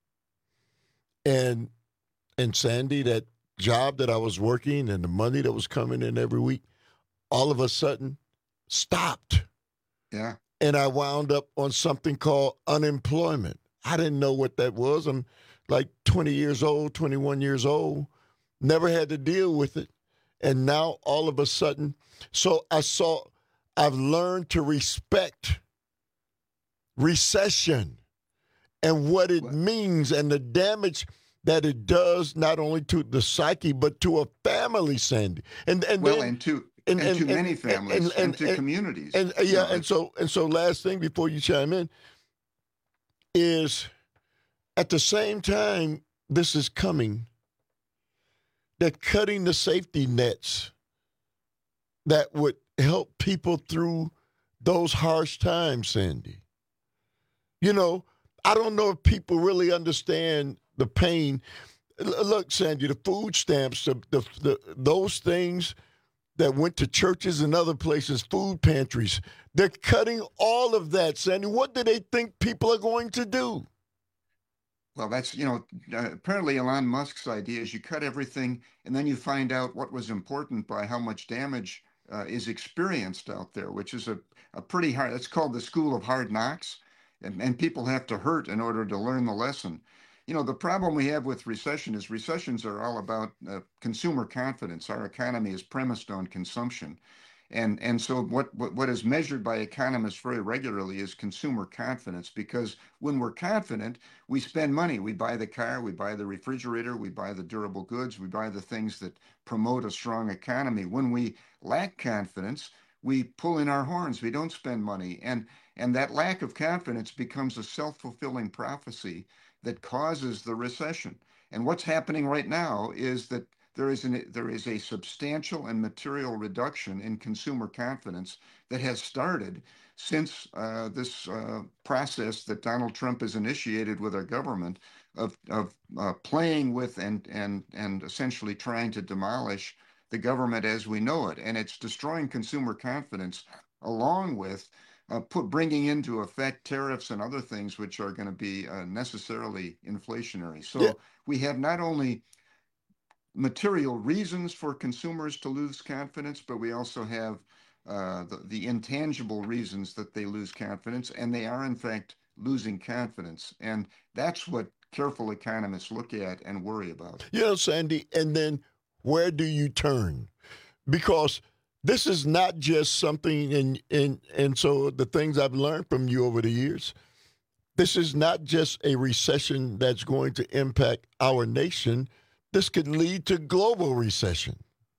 Speaker 15: And Sandy, that job that I was working and the money that was coming in every week, all of a sudden stopped.
Speaker 16: Yeah.
Speaker 15: And I wound up on something called unemployment. I didn't know what that was. I'm like 20 years old, 21 years old, never had to deal with it. And now all of a sudden, I've learned to respect recession and what it means and the damage that it does not only to the psyche but to a family, Sandy, and to
Speaker 16: many families and to communities.
Speaker 15: And so last thing before you chime in is, at the same time this is coming, that cutting the safety nets that would help people through those harsh times, Sandy. I don't know if people really understand the pain. Look, Sandy, the food stamps, those things that went to churches and other places, food pantries, they're cutting all of that, Sandy. What do they think people are going to do?
Speaker 16: Well, that's, apparently Elon Musk's idea is you cut everything and then you find out what was important by how much damage is experienced out there, which is a pretty hard, it's called the school of hard knocks, and people have to hurt in order to learn the lesson. The problem we have with recession is recessions are all about consumer confidence. Our economy is premised on consumption. And so what is measured by economists very regularly is consumer confidence, because when we're confident, we spend money. We buy the car, we buy the refrigerator, we buy the durable goods, we buy the things that promote a strong economy. When we lack confidence, we pull in our horns, we don't spend money. And that lack of confidence becomes a self-fulfilling prophecy that causes the recession. And what's happening right now is that there is a substantial and material reduction in consumer confidence that has started since this process that Donald Trump has initiated with our government of playing with and essentially trying to demolish the government as we know it. And it's destroying consumer confidence, along with bringing into effect tariffs and other things which are going to be necessarily inflationary. So we have not only material reasons for consumers to lose confidence, but we also have the intangible reasons that they lose confidence, and they are in fact losing confidence. And that's what careful economists look at and worry about.
Speaker 15: You know, Sandy, and then where do you turn? Because this is not just something, and so the things I've learned from you over the years, this is not just a recession that's going to impact our nation. This could lead to global recession.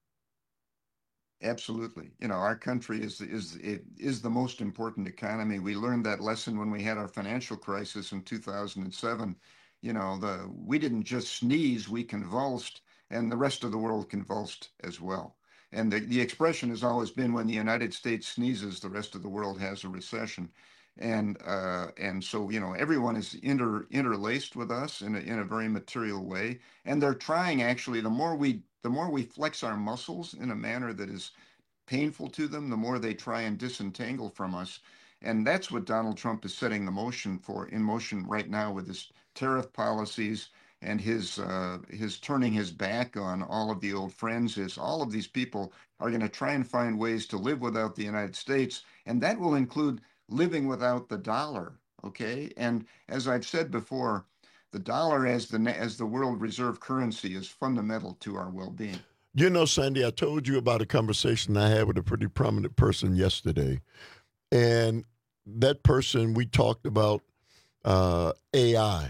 Speaker 16: Absolutely. You know, our country is the most important economy. We learned that lesson when we had our financial crisis in 2007. You know, we didn't just sneeze, we convulsed, and the rest of the world convulsed as well. And the expression has always been, when the United States sneezes, the rest of the world has a recession. And so, you know, everyone is interlaced with us in a very material way. And they're trying, actually, the more we flex our muscles in a manner that is painful to them, the more they try and disentangle from us. And that's what Donald Trump is setting in motion right now with his tariff policies and his turning his back on all of the old friends. All of these people are going to try and find ways to live without the United States, and that will include living without the dollar, okay? And as I've said before, the dollar as the world reserve currency is fundamental to our well-being.
Speaker 15: You know, Sandy, I told you about a conversation I had with a pretty prominent person yesterday, and that person, we talked about AI,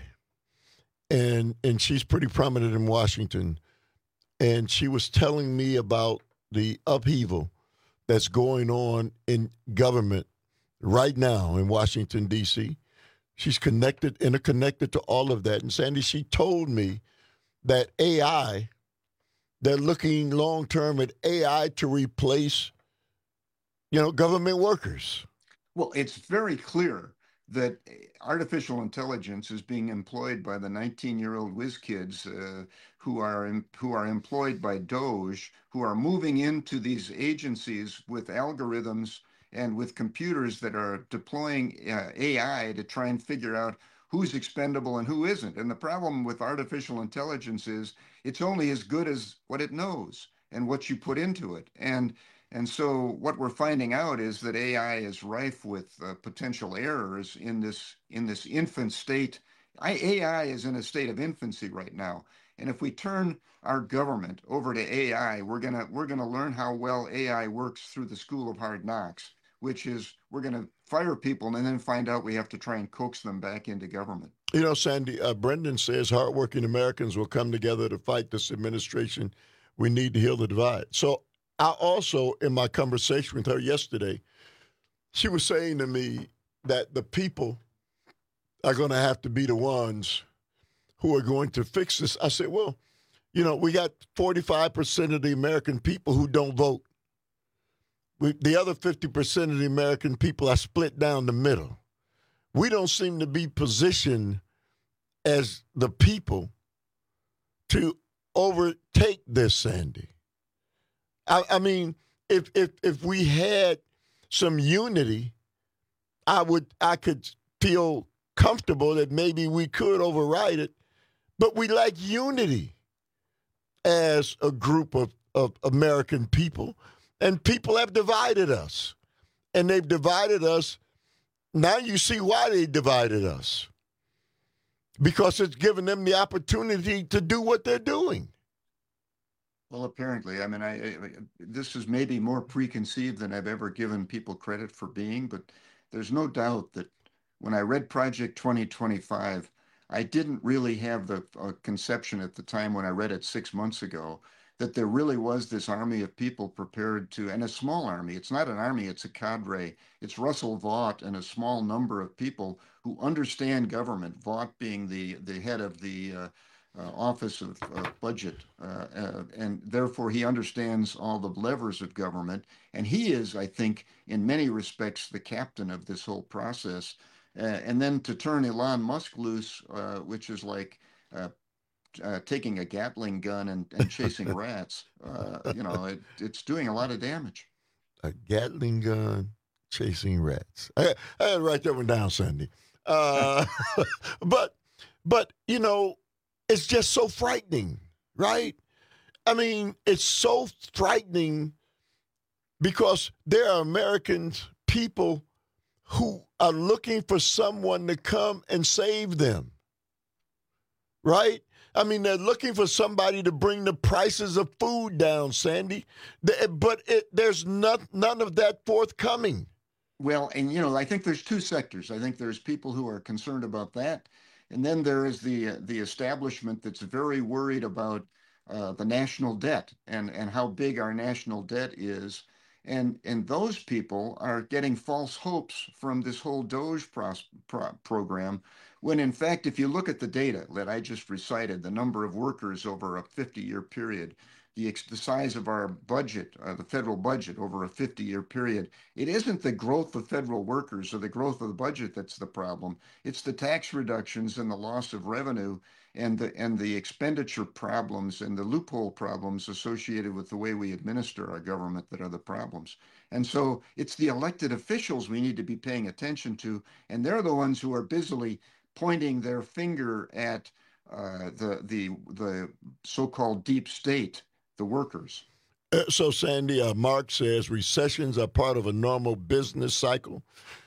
Speaker 15: and she's pretty prominent in Washington, and she was telling me about the upheaval that's going on in government right now in Washington, D.C. She's interconnected to all of that. And Sandy, she told me that AI, they're looking long-term at AI to replace, government workers.
Speaker 16: Well, it's very clear that artificial intelligence is being employed by the 19-year-old whiz kids who are employed by DOGE, who are moving into these agencies with algorithms and with computers that are deploying AI to try and figure out who's expendable and who isn't. And the problem with artificial intelligence is it's only as good as what it knows and what you put into it. And so what we're finding out is that AI is rife with potential errors in this infant state. AI is in a state of infancy right now. And if we turn our government over to AI, we're gonna learn how well AI works through the school of hard knocks, which is we're going to fire people and then find out we have to try and coax them back into government. You know,
Speaker 15: Sandy, Brendan says hardworking Americans will come together to fight this administration. We need to heal the divide. So I also, in my conversation with her yesterday, she was saying to me that the people are going to have to be the ones who are going to fix this. I said, well, we got 45% of the American people who don't vote. The other 50% of the American people are split down the middle. We don't seem to be positioned as the people to overtake this, Sandy. I mean, if we had some unity, I could feel comfortable that maybe we could override it. But we lack unity as a group of American people. And people have divided us. And they've divided us. Now you see why they divided us. Because it's given them the opportunity to do what they're doing.
Speaker 16: Well, apparently, I mean, this is maybe more preconceived than I've ever given people credit for being, but there's no doubt that when I read Project 2025, I didn't really have the conception at the time when I read it 6 months ago that there really was this army of people prepared to, and a small army. It's not an army, it's a cadre. It's Russell Vought and a small number of people who understand government, Vought being the head of the Office of Budget, and therefore he understands all the levers of government. And he is, I think, in many respects, the captain of this whole process. And then to turn Elon Musk loose, which is like taking a Gatling gun and chasing rats, it's doing a lot of damage.
Speaker 15: A Gatling gun chasing rats. I had to write that one down, Sandy. But it's just so frightening, right? I mean, it's so frightening because there are Americans, people who are looking for someone to come and save them, right? I mean, they're looking for somebody to bring the prices of food down, Sandy, but there's none of that forthcoming.
Speaker 16: Well, and, I think there's two sectors. I think there's people who are concerned about that. And then there is the establishment that's very worried about the national debt and how big our national debt is. And those people are getting false hopes from this whole DOGE program, when in fact, if you look at the data that I just recited, the number of workers over a 50-year period, the size of our budget, the federal budget over a 50-year period, it isn't the growth of federal workers or the growth of the budget that's the problem. It's the tax reductions and the loss of revenue and the expenditure problems and the loophole problems associated with the way we administer our government that are the problems. And so it's the elected officials we need to be paying attention to, and they're the ones who are busily pointing their finger at the so-called deep state, the workers.
Speaker 15: So, Sandy, Mark says recessions are part of a normal business cycle.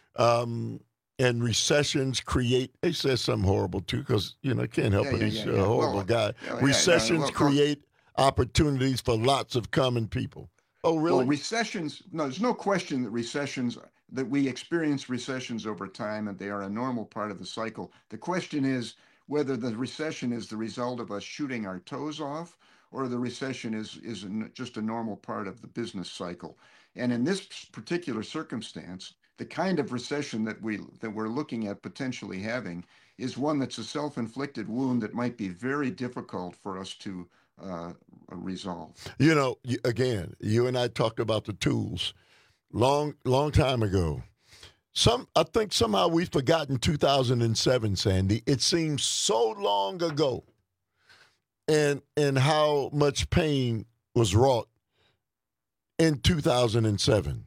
Speaker 15: And recessions create, he says something horrible, too, because, can't help it. He's a horrible guy. Recessions create opportunities for lots of common people. Oh, really?
Speaker 16: Well, recessions, no, there's no question that we experience recessions over time, and they are a normal part of the cycle. The question is whether the recession is the result of us shooting our toes off, or the recession is just a normal part of the business cycle. And in this particular circumstance, the kind of recession that we're looking at potentially having is one that's a self-inflicted wound that might be very difficult for us to resolve.
Speaker 15: Again, you and I talked about the tools long time ago. I think somehow we've forgotten 2007, Sandy. It seems so long ago. And how much pain was wrought in 2007.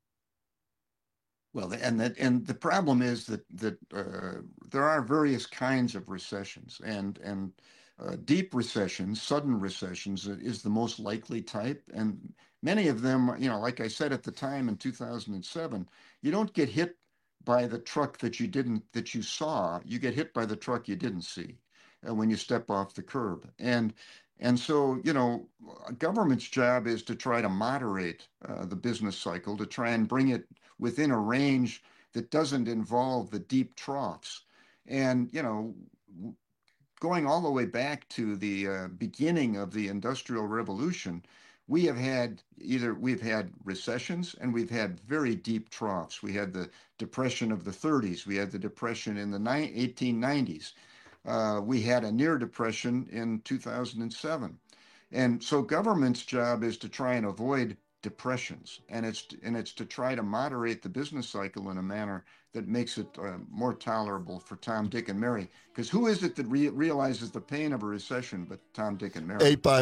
Speaker 16: Well, and the problem is that there are various kinds of recessions, and deep recessions, sudden recessions, is the most likely type. And many of them, like I said at the time in 2007, you don't get hit by the truck that you saw. You get hit by the truck you didn't see when you step off the curb. And so, a government's job is to try to moderate the business cycle, to try and bring it within a range that doesn't involve the deep troughs. And, going all the way back to the beginning of the Industrial Revolution, we've had recessions and we've had very deep troughs. We had the Depression of the 30s. We had the Depression in the 1890s. We had a near depression in 2007. And so government's job is to try and avoid depressions, and it's to try to moderate the business cycle in a manner that makes it more tolerable for Tom, Dick, and Mary. Because who is it that realizes the pain of a recession but Tom, Dick, and Mary?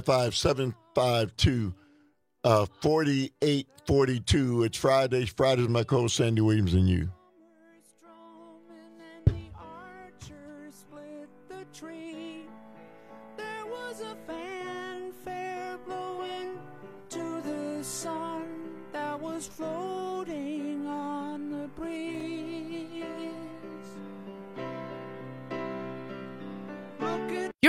Speaker 15: 855-752-4842. It's Friday. Friday's my co-host Sandy Williams and you.
Speaker 14: There was a fanfare blowing to the sun that was floating on the breeze.
Speaker 25: You're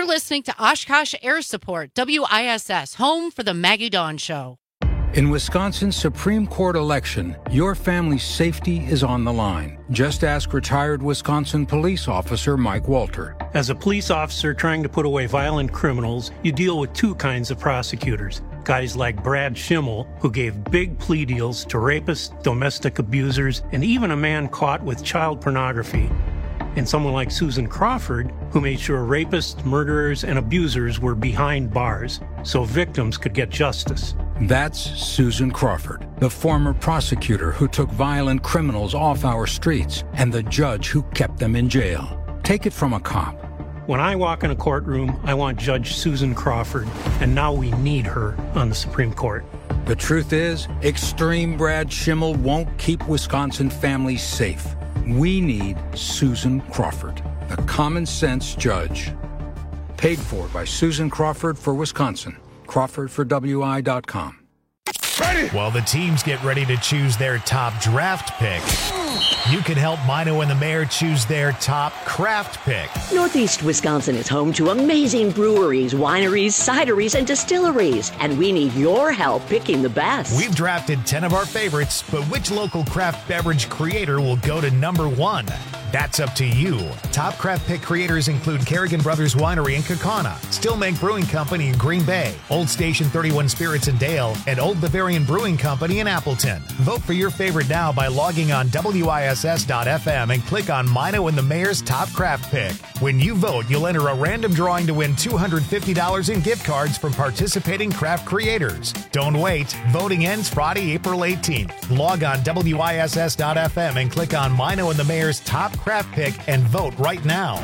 Speaker 9: You're listening to Oshkosh Air Support, WISS, home for the Maggie Dawn Show.
Speaker 10: In Wisconsin's Supreme Court election, your family's safety is on the line. Just ask retired Wisconsin police officer Mike Walter.
Speaker 11: As a police officer trying to put away violent criminals, you deal with two kinds of prosecutors. Guys like Brad Schimmel, who gave big plea deals to rapists, domestic abusers, and even a man caught with child pornography. And someone like Susan Crawford, who made sure rapists, murderers, and abusers were behind bars so victims could get justice.
Speaker 10: That's Susan Crawford, the former prosecutor who took violent criminals off our streets and the judge who kept them in jail. Take it from a cop.
Speaker 11: When I walk in a courtroom, I want Judge Susan Crawford, and now we need her on the Supreme Court.
Speaker 10: The truth is, extreme Brad Schimmel won't keep Wisconsin families safe. We need Susan Crawford, the common sense judge. Paid for by Susan Crawford for Wisconsin. Crawford for WI.com.
Speaker 1: While the teams get ready to choose their top draft pick, you can help Mino and the Mayor choose their top craft pick.
Speaker 17: Northeast Wisconsin is home to amazing breweries, wineries, cideries, and distilleries, and we need your help picking the best.
Speaker 1: We've drafted 10 of our favorites, but which local craft beverage creator will go to number 1? That's up to you. Top craft pick creators include Kerrigan Brothers Winery in Kaukauna, Stillmake Brewing Company in Green Bay, Old Station 31 Spirits in Dale, and Old Bavarian Brewing Company in Appleton. Vote for your favorite now by logging on WISS.FM and click on Mino and the Mayor's Top Craft Pick. When you vote, you'll enter a random drawing to win $250 in gift cards from participating craft creators. Don't wait. Voting ends Friday, April 18th. Log on WISS.FM and click on Mino and the Mayor's Top Craft Pick and vote right now.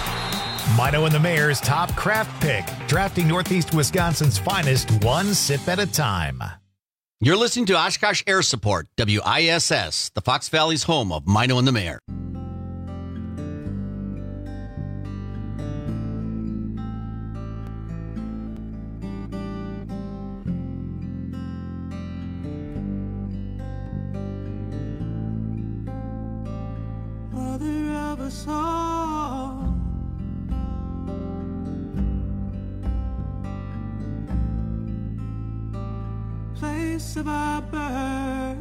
Speaker 1: Mino and the Mayor's Top Craft Pick, drafting Northeast Wisconsin's finest one sip at a time.
Speaker 18: You're listening to Oshkosh Air Support, WISS, the Fox Valley's home of Mino and the Mayor.
Speaker 14: Mother of us all, place of our birth,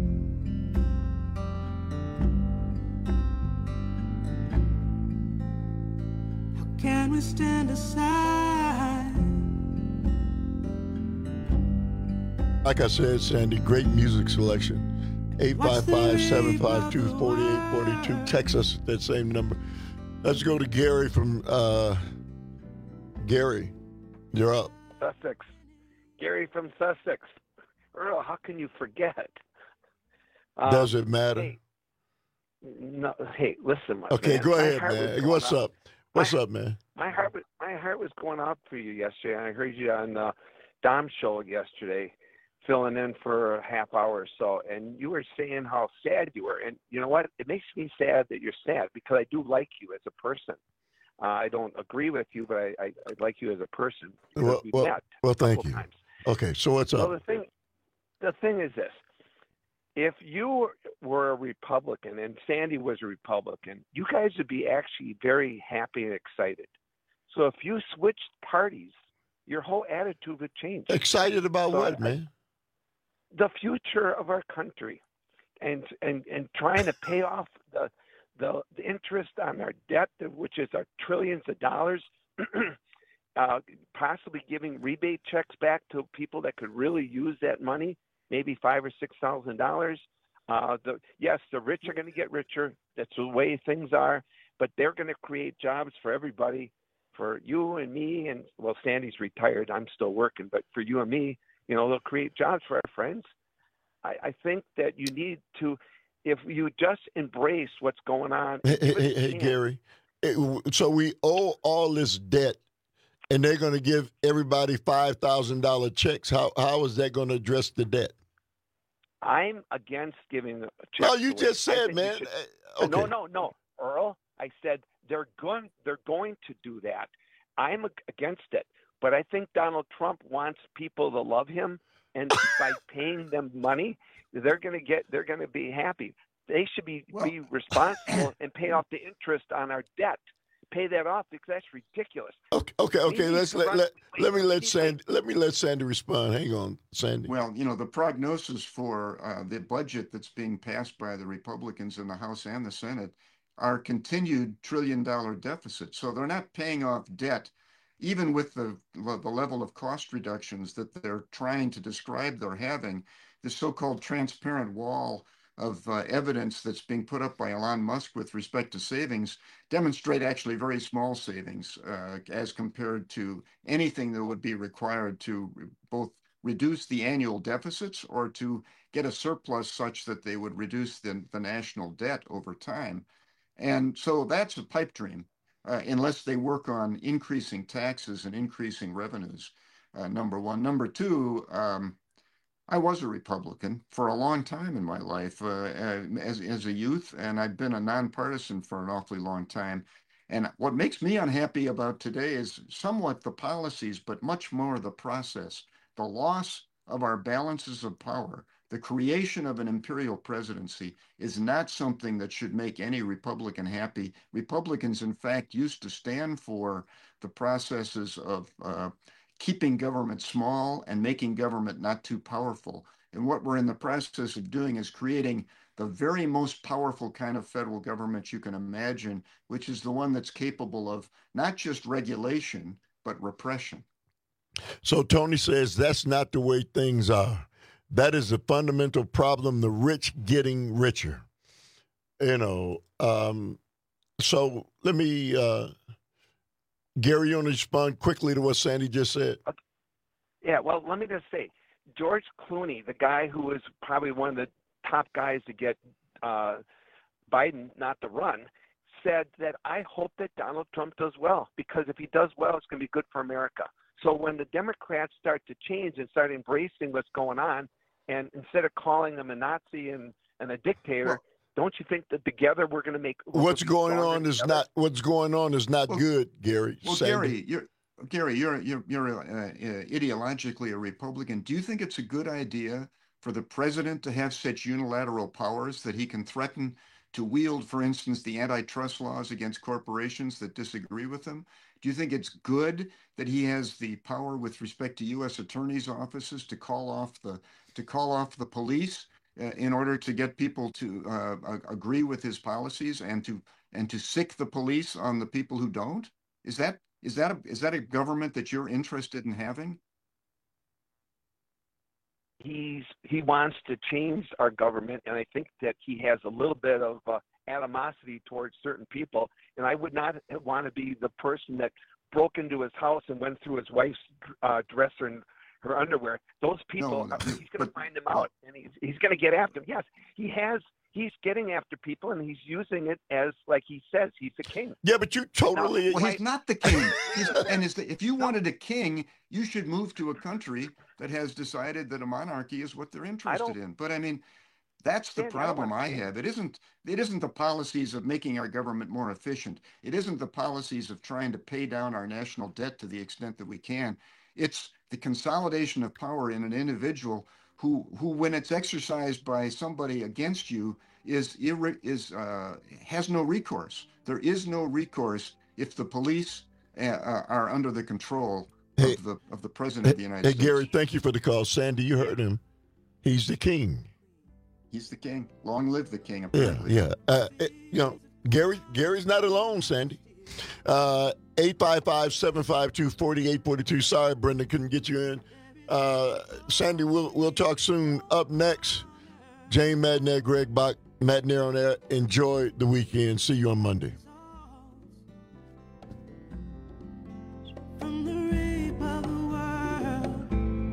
Speaker 14: how can we stand aside?
Speaker 15: Like I said, Sandy, great music selection. 855-752-4842. Text us at that same number. Let's go to Gary from Gary. You're up.
Speaker 19: Sussex. Gary from Sussex. Earl, how can you forget?
Speaker 15: Does it matter?
Speaker 19: Hey, no. Hey, listen, my
Speaker 15: okay,
Speaker 19: man.
Speaker 15: go ahead, man. What's up? What's up, man?
Speaker 19: My heart was going out for you yesterday. I heard you on Dom's show yesterday, filling in for a half hour or so, and you were saying how sad you were. And you know what? It makes me sad that you're sad because I do like you as a person. I don't agree with you, but I like you as a person.
Speaker 15: Well, thank you.
Speaker 19: Times.
Speaker 15: Okay, so what's up?
Speaker 19: Well, the thing is this. If you were a Republican and Sandy was a Republican, you guys would be actually very happy and excited. So if you switched parties, your whole attitude would change.
Speaker 15: Excited about what, man?
Speaker 19: The future of our country, and trying to pay off the interest on our debt, which is our trillions of dollars, possibly giving rebate checks back to people that could really use that money, maybe $5,000 or $6,000. Yes, the rich are going to get richer. That's the way things are, but they're going to create jobs for everybody, for you and me, and well, Sandy's retired. I'm still working, but for you and me, you know, they'll create jobs for our friends. I think that you need to, if you just embrace what's going on.
Speaker 15: Hey, Gary. So we owe all this debt, and they're going to give everybody $5,000 checks. How is that going to address the debt?
Speaker 19: I'm against giving a check.
Speaker 15: No, you just said, man. Okay.
Speaker 19: No, Earl. I said they're going to do that. I'm against it. But I think Donald Trump wants people to love him, and by paying them money, they're going to be happy. They should be responsible and pay off the interest on our debt. Pay that off because that's ridiculous.
Speaker 15: Okay. Okay. Let me let Sandy respond. Hang on, Sandy.
Speaker 16: Well, the prognosis for the budget that's being passed by the Republicans in the House and the Senate are continued $1 trillion deficits. So they're not paying off debt, even with the level of cost reductions that they're trying to describe they're having. The so-called transparent wall of evidence that's being put up by Elon Musk with respect to savings demonstrate actually very small savings as compared to anything that would be required to both reduce the annual deficits or to get a surplus such that they would reduce the national debt over time. And so that's a pipe dream, unless they work on increasing taxes and increasing revenues, number one. Number two, I was a Republican for a long time in my life as a youth, and I've been a nonpartisan for an awfully long time. And what makes me unhappy about today is somewhat the policies, but much more the process, the loss of our balances of power. The creation of an imperial presidency is not something that should make any Republican happy. Republicans, in fact, used to stand for the processes of keeping government small and making government not too powerful. And what we're in the process of doing is creating the very most powerful kind of federal government you can imagine, which is the one that's capable of not just regulation, but repression.
Speaker 15: So Tony says that's not the way things are. That is a fundamental problem, the rich getting richer. So let me, Gary, you want to respond quickly to what Sandy just said?
Speaker 19: Yeah, well, let me just say, George Clooney, the guy who was probably one of the top guys to get Biden not to run, said that I hope that Donald Trump does well, because if he does well, it's going to be good for America. So when the Democrats start to change and start embracing what's going on, and instead of calling them a Nazi and a dictator, don't you think that together we're going to make
Speaker 15: what's going on is not good, Gary?
Speaker 16: Well, Sandy. Gary, you're ideologically a Republican. Do you think it's a good idea for the president to have such unilateral powers that he can threaten to wield, for instance, the antitrust laws against corporations that disagree with him? Do you think it's good that he has the power with respect to U.S. attorneys' offices to call off the police in order to get people to agree with his policies and to sick the police on the people who don't? Is that a government that you're interested in having?
Speaker 19: He wants to change our government, and I think that he has a little bit of animosity towards certain people. And I would not want to be the person that broke into his house and went through his wife's dresser and her underwear. Those people, he's going to find them out, and he's going to get after them. Yes, he's getting after people, and he's using it as, like he says, he's the king.
Speaker 15: Yeah, but you totally...
Speaker 16: Well, he's not the king. If you wanted a king, you should move to a country that has decided that a monarchy is what they're interested in. But I mean, that's the problem I have. It isn't the policies of making our government more efficient. It isn't the policies of trying to pay down our national debt to the extent that we can. It's the consolidation of power in an individual who when it's exercised by somebody against you, has no recourse. There is no recourse if the police are under the control of the president of the United States.
Speaker 15: Hey, Gary, thank you for the call. Sandy, you heard him. He's the king.
Speaker 16: He's the king. Long live the king, apparently.
Speaker 15: Yeah. Gary's not alone, Sandy. 855-752-4842. Sorry, Brenda, couldn't get you in. Sandy, we'll talk soon. Up next, Jane Madner, Greg Bach, Madner on air. Enjoy the weekend. See you on Monday.
Speaker 14: From the rape of the world,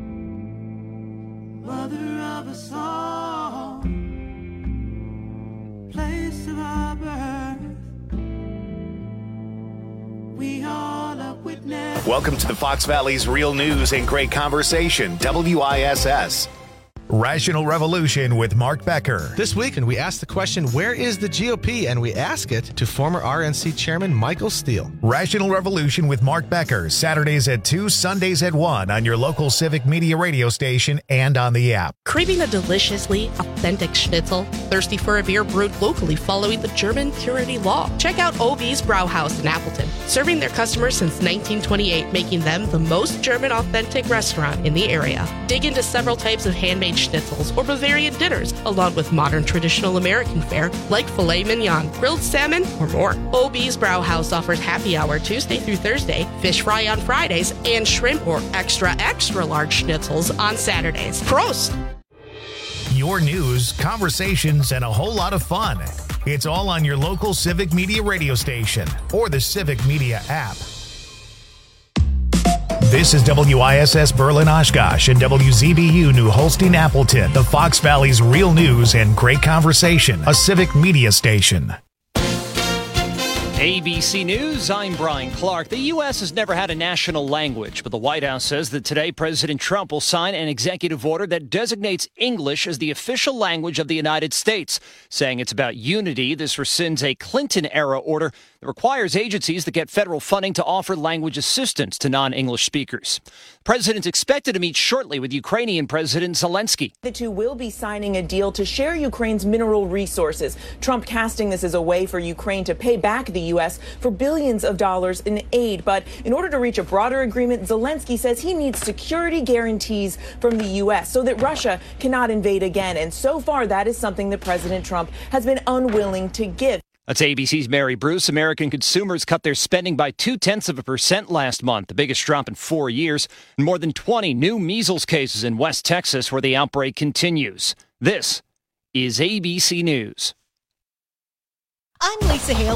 Speaker 14: mother of us all, place of our birth, we all are witness.
Speaker 1: Welcome to the Fox Valley's Real News and Great Conversation, WISS. Rational Revolution with Mark Becker.
Speaker 2: This week, and we ask the question, where is the GOP? And we ask it to former RNC Chairman Michael Steele.
Speaker 1: Rational Revolution with Mark Becker, Saturdays at 2, Sundays at 1 on your local Civic Media radio station and on the app.
Speaker 20: Craving a deliciously authentic schnitzel? Thirsty for a beer brewed locally following the German purity law? Check out OB's Brauhaus in Appleton, serving their customers since 1928, making them the most German authentic restaurant in the area. Dig into several types of handmade schnitzels or Bavarian dinners, along with modern traditional American fare like filet mignon, grilled salmon, or more. OB's Brauhaus offers happy hour Tuesday through Thursday, fish fry on Fridays, and shrimp or extra large schnitzels on Saturdays. Prost!
Speaker 1: Your news, conversations, and a whole lot of fun. It's all on your local Civic Media radio station or the Civic Media app. This is WISS Berlin Oshkosh and WZBU New Holstein Appleton, the Fox Valley's real news and great conversation, a Civic Media station.
Speaker 21: ABC News, I'm Brian Clark. The U.S. has never had a national language, but the White House says that today President Trump will sign an executive order that designates English as the official language of the United States. Saying it's about unity, this rescinds a Clinton-era order that requires agencies that get federal funding to offer language assistance to non-English speakers. The president's expected to meet shortly with Ukrainian President Zelensky.
Speaker 22: The two will be signing a deal to share Ukraine's mineral resources. Trump casting this as a way for Ukraine to pay back the U.S. for billions of dollars in aid. But in order to reach a broader agreement, Zelensky says he needs security guarantees from the U.S. so that Russia cannot invade again. And so far, that is something that President Trump has been unwilling to give.
Speaker 21: That's ABC's Mary Bruce. American consumers cut their spending by 0.2% last month, the biggest drop in 4 years, and more than 20 new measles cases in West Texas where the outbreak continues. This is ABC News.
Speaker 3: I'm Lisa Hale.